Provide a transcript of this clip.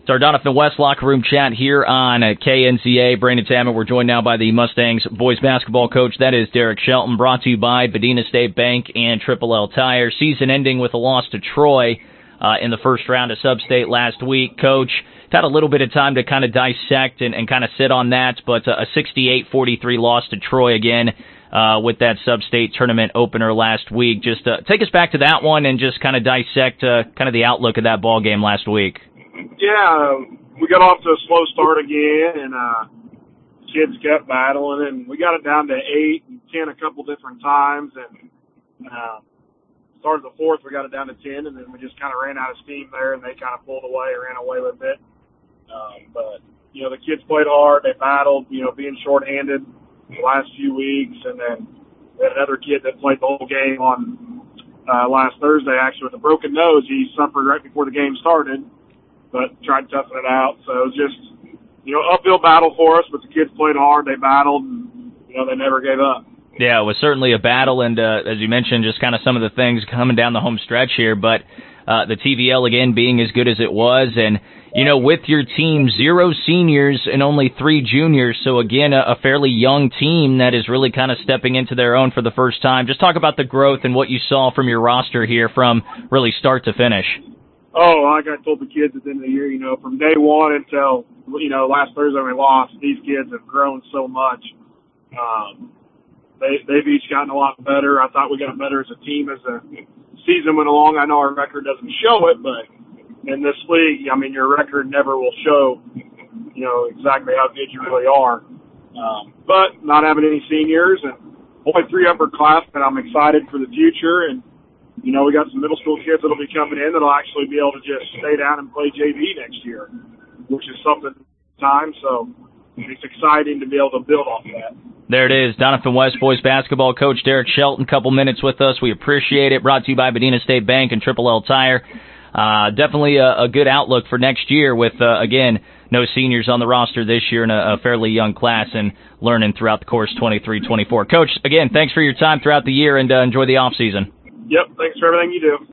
It's our Donovan West locker room chat here on KNCA. Brandon Tammett. We're joined now by the Mustangs boys basketball coach. That is Derek Shelton, brought to you by Medina State Bank and Triple L Tire. Season ending with a loss to Troy in the first round of Sub-State last week. Coach, had a little bit of time to kind of dissect and kind of sit on that, but a 68-43 loss to Troy again with that Sub-State tournament opener last week. Just take us back to that one and just kind of dissect kind of the outlook of that ball game last week. Yeah, we got off to a slow start again, and kids kept battling, and we got it down to 8 and 10 a couple different times, and started the fourth, we got it down to 10, and then we just kind of ran out of steam there, and they kind of pulled away, ran away with it. But, you know, the kids played hard, they battled, you know, being shorthanded the last few weeks, and then we had another kid that played the whole game on last Thursday, actually, with a broken nose. He suffered right before the game started, but tried to toughen it out. So it was just, you know, uphill battle for us, but the kids played hard, they battled, and, you know, they never gave up. Yeah, it was certainly a battle, and as you mentioned, just kind of some of the things coming down the home stretch here, but the TVL, again, being as good as it was, and, you know, with your team, 0 seniors and only 3 juniors, so, again, a fairly young team that is really kind of stepping into their own for the first time. Just talk about the growth and what you saw from your roster here from really start to finish. Oh, like I told the kids at the end of the year, you know, from day one until, you know, last Thursday we lost, these kids have grown so much. They've each gotten a lot better. I thought we got better as a team as the season went along. I know our record doesn't show it, but in this league, I mean, your record never will show, you know, exactly how good you really are. But not having any seniors and only 3 upperclassmen, I'm excited for the future. And, you know, we got some middle school kids that'll be coming in that'll actually be able to just stay down and play JV next year, which is something time. So it's exciting to be able to build off that. There it is, Donovan West boys basketball coach Derek Shelton, couple minutes with us. We appreciate it. Brought to you by Medina State Bank and Triple L Tire. Definitely a good outlook for next year with, again, no seniors on the roster this year and a fairly young class and learning throughout the course 23-24. Coach, again, thanks for your time throughout the year and enjoy the off season. Yep, thanks for everything you do.